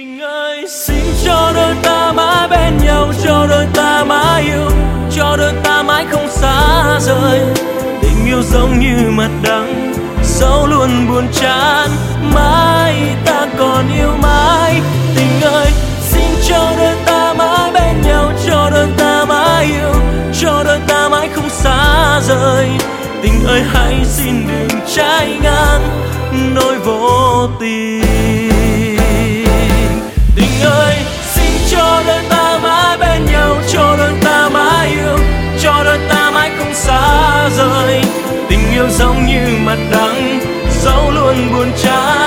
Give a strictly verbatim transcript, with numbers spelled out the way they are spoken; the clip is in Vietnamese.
Tình ơi xin cho đôi ta mãi bên nhau, cho đôi ta mãi yêu, cho đôi ta mãi không xa rời. Tình yêu giống như mật đắng, sâu luôn buồn chán, mãi ta còn yêu mãi. Tình ơi xin cho đôi ta mãi bên nhau, cho đôi ta mãi yêu, cho đôi ta mãi không xa rời. Tình ơi hãy xin đừng trái ngang nỗi vô tình. Tình ơi xin cho đôi ta mãi bên nhau, cho đôi ta mãi yêu, cho đôi ta mãi không xa rời. Tình yêu giống như mật đắng, dẫu luôn buồn chán,